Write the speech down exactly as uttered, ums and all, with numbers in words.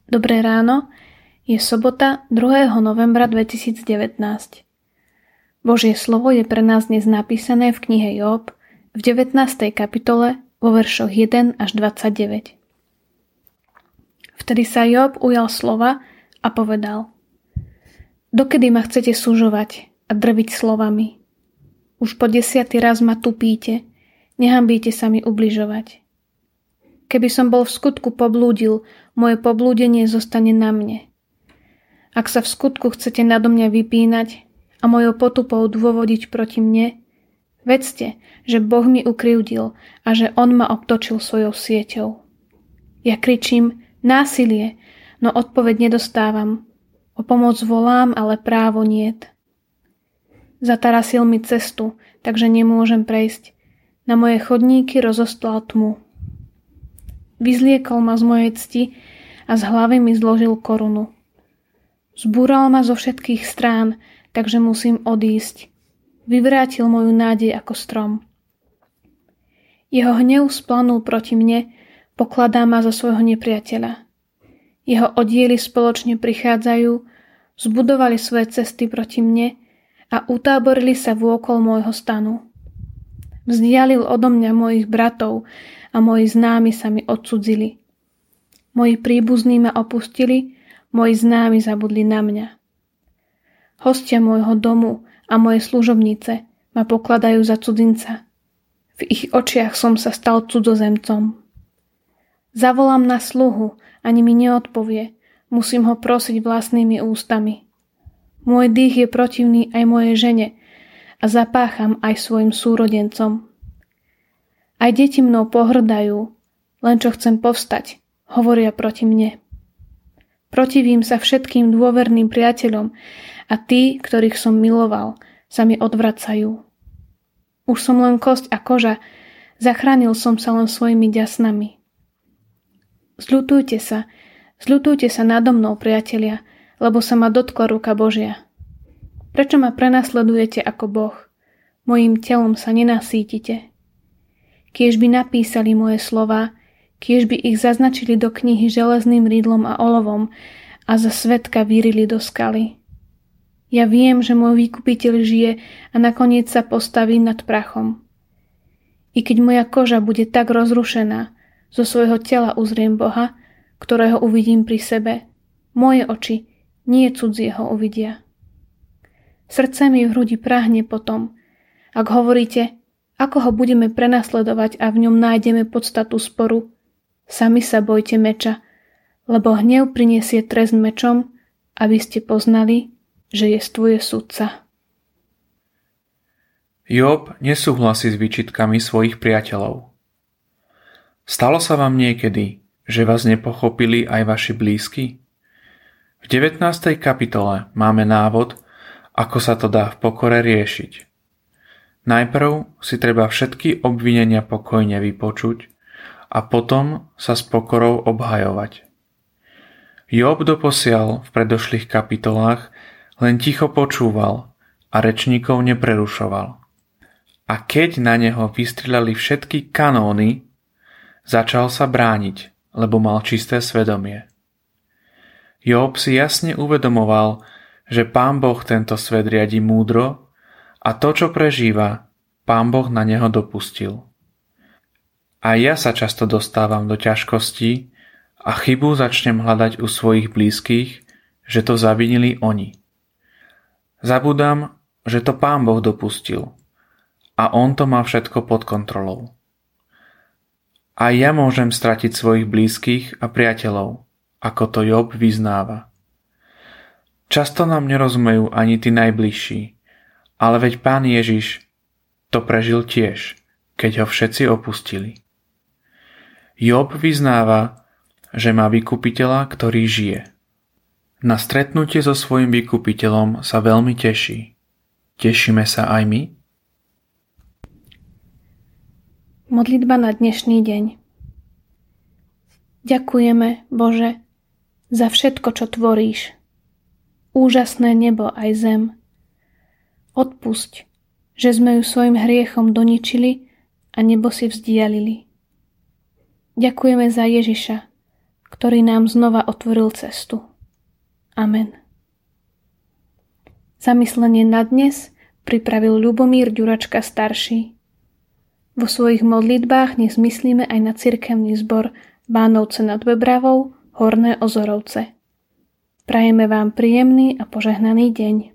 Dobré ráno, je sobota druhého novembra dvetisícdevätnásť. Božie slovo je pre nás dnes napísané v knihe Jób v devätnástej kapitole vo veršoch jeden až dvadsaťdeväť. Vtedy sa Jób ujal slova a povedal: Dokedy ma chcete sužovať a drviť slovami? Už po desiaty raz ma tupíte, nehambíte sa mi ubližovať. Keby som bol v skutku poblúdil, moje poblúdenie zostane na mne. Ak sa v skutku chcete nado mňa vypínať a mojou potupou dôvodiť proti mne, vedzte, že Boh mi ukrivdil a že On ma obtočil svojou sieťou. Ja kričím násilie, no odpoveď nedostávam. O pomoc volám, ale právo niet. Zatarasil mi cestu, takže nemôžem prejsť. Na moje chodníky rozostlal tmu. Vyzliekol ma z mojej cti a z hlavy mi zložil korunu. Zbúral ma zo všetkých strán, takže musím odísť. Vyvrátil moju nádej ako strom. Jeho hnev splanul proti mne, pokladá ma za svojho nepriateľa. Jeho oddiely spoločne prichádzajú, zbudovali svoje cesty proti mne a utáborili sa vôkol môjho stanu. Vzdialil odo mňa mojich bratov a moji známi sa mi odcudzili. Moji príbuzní ma opustili, moji známi zabudli na mňa. Hostia môjho domu a moje služobnice ma pokladajú za cudzinca. V ich očiach som sa stal cudzozemcom. Zavolám na sluhu, ani mi neodpovie, musím ho prosiť vlastnými ústami. Môj dých je protivný aj mojej žene a zapácham aj svojim súrodencom. Aj deti mnou pohrdajú, len čo chcem povstať, hovoria proti mne. Protivím sa všetkým dôverným priateľom a tí, ktorých som miloval, sa mi odvracajú. Už som len kosť a koža, zachránil som sa len svojimi ďasnami. Zľutujte sa, zľutujte sa nado mnou, priatelia, lebo sa ma dotkla ruka Božia. Prečo ma prenasledujete ako Boh? Mojím telom sa nenasítite. Kiež by napísali moje slová, kiež by ich zaznačili do knihy železným rýdlom a olovom a za svedka vyrili do skaly. Ja viem, že môj vykupiteľ žije a nakoniec sa postaví nad prachom. I keď moja koža bude tak rozrušená, zo svojho tela uzriem Boha, ktorého uvidím pri sebe. Moje oči, nie cudzieho, uvidia. Srdce mi v hrudi prahne potom, ak hovoríte, ako ho budeme prenasledovať a v ňom nájdeme podstatu sporu. Sami sa bojte meča, lebo hnev prinesie trest mečom, aby ste poznali, že jestvuje sudca. Jób nesúhlasí s výčitkami svojich priateľov. Stalo sa vám niekedy, že vás nepochopili aj vaši blízki? V devätnástej kapitole máme návod, ako sa to dá v pokore riešiť. Najprv si treba všetky obvinenia pokojne vypočuť a potom sa s pokorou obhajovať. Jób doposiaľ v predošlých kapitolách len ticho počúval a rečníkov neprerušoval. A keď na neho vystrieľali všetky kanóny, začal sa brániť, lebo mal čisté svedomie. Jób si jasne uvedomoval, že Pán Boh tento svet riadi múdro a to, čo prežíva, Pán Boh na neho dopustil. A ja sa často dostávam do ťažkostí a chybu začnem hľadať u svojich blízkych, že to zavinili oni. Zabudám, že to Pán Boh dopustil a On to má všetko pod kontrolou. A ja môžem stratiť svojich blízkych a priateľov, ako to Jób vyznáva. Často nám nerozumejú ani tí najbližší, ale veď Pán Ježiš to prežil tiež, keď ho všetci opustili. Jób vyznáva, že má vykupiteľa, ktorý žije. Na stretnutie so svojím vykupiteľom sa veľmi teší. Tešíme sa aj my? Modlitba na dnešný deň. Ďakujeme, Bože, za všetko, čo tvoríš. Úžasné nebo aj zem. Odpusť, že sme ju svojim hriechom doničili a nebo si vzdialili. Ďakujeme za Ježiša, ktorý nám znova otvoril cestu. Amen. Zamyslenie na dnes pripravil Ľubomír Ďuračka starší. Vo svojich modlitbách dnes myslíme aj na cirkevný zbor Bánovce nad Bebravou, Horné Ozorovce. Prajeme vám príjemný a požehnaný deň.